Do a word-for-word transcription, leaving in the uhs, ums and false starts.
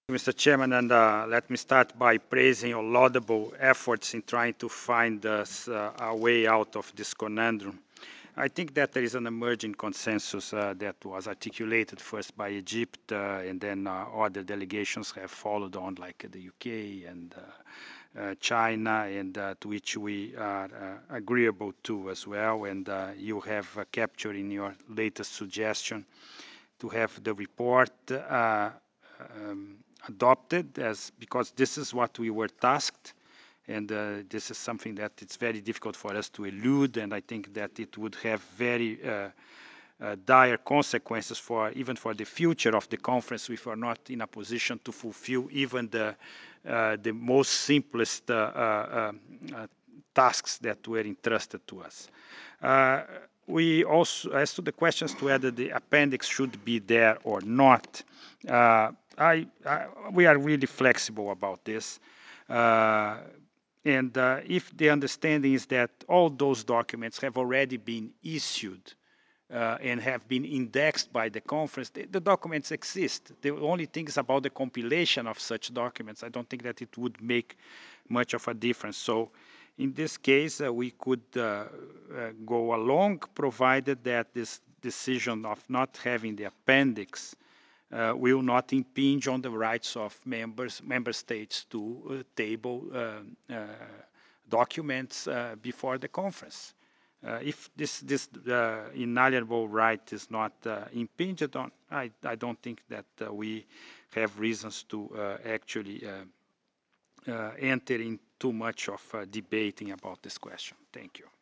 Mister Chairman, and uh, let me start by praising your laudable efforts in trying to find us, uh, a way out of this conundrum. I think that there is an emerging consensus uh, that was articulated first by Egypt, uh, and then uh, other delegations have followed on, like the U K and uh, uh, China, and uh, to which we are uh, agreeable to as well. And uh, you have uh, captured in your latest suggestion to have the report uh, um, adopted, as because this is what we were tasked, and uh, this is something that it's very difficult for us to elude, and I think that it would have very uh, uh, dire consequences for even for the future of the conference if we're not in a position to fulfill even the uh, the most simplest uh, uh, uh, tasks that were entrusted to us. Uh, we also, as to the questions to whether the appendix should be there or not, uh, I, I, we are really flexible about this. Uh, and uh, if the understanding is that all those documents have already been issued uh, and have been indexed by the conference, the, the documents exist. The only thing is about the compilation of such documents. I don't think that it would make much of a difference. So in this case, uh, we could uh, uh, go along, provided that this decision of not having the appendix uh, will not impinge on the rights of members, member states to uh, table uh, uh, documents uh, before the conference. Uh, if this, this uh, inalienable right is not uh, impinged on, I, I don't think that uh, we have reasons to uh, actually uh, uh, enter in too much of uh, debating about this question. Thank you.